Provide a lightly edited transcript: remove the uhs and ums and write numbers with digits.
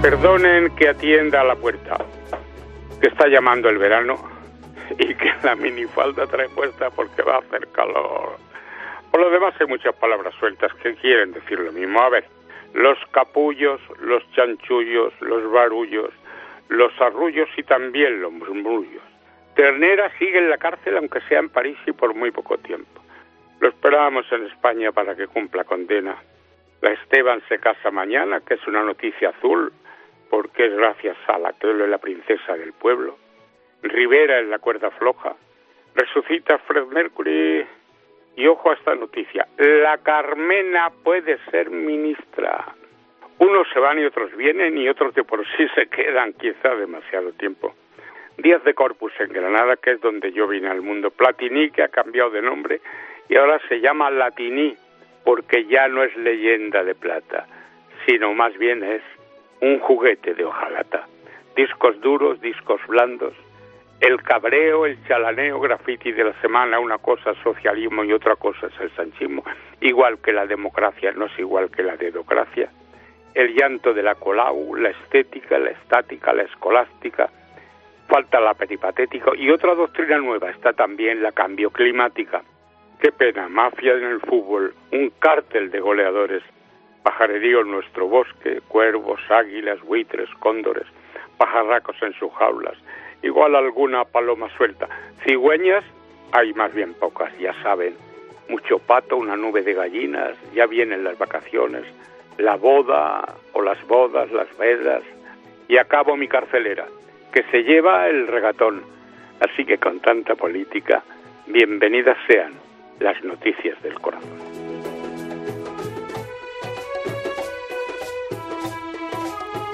Perdonen que atienda a la puerta, que está llamando el verano y que la minifalda trae puesta porque va a hacer calor. Por lo demás hay muchas palabras sueltas que quieren decir lo mismo. A ver, los capullos, los chanchullos, los barullos, los arrullos y también los murmullos. Ternera sigue en la cárcel aunque sea en París y por muy poco tiempo. Lo esperábamos en España para que cumpla condena. La Esteban se casa mañana, que es una noticia azul, porque es gracias a la que es la princesa del pueblo. Rivera en la cuerda floja. Resucita Fred Mercury. Y ojo a esta noticia. La Carmena puede ser ministra. Unos se van y otros vienen y otros de por sí se quedan quizá demasiado tiempo. Díaz de Corpus en Granada, que es donde yo vine al mundo. Platini, que ha cambiado de nombre y ahora se llama Latini, porque ya no es leyenda de plata, sino más bien es un juguete de hojalata. Discos duros, discos blandos, el cabreo, el chalaneo, graffiti de la semana, una cosa es socialismo y otra cosa es el sanchismo. Igual que la democracia no es igual que la dedocracia. El llanto de la Colau, la estética, la estática, la escolástica, falta la peripatética y otra doctrina nueva está también la cambio climática. Qué pena, mafia en el fútbol, un cártel de goleadores, pajarerío en nuestro bosque, cuervos, águilas, buitres, cóndores, pajarracos en sus jaulas, igual alguna paloma suelta. Cigüeñas hay más bien pocas, ya saben, mucho pato, una nube de gallinas, ya vienen las vacaciones, la boda o las bodas, las vedas, y acabo mi carcelera, que se lleva el regatón. Así que con tanta política, bienvenidas sean las noticias del corazón.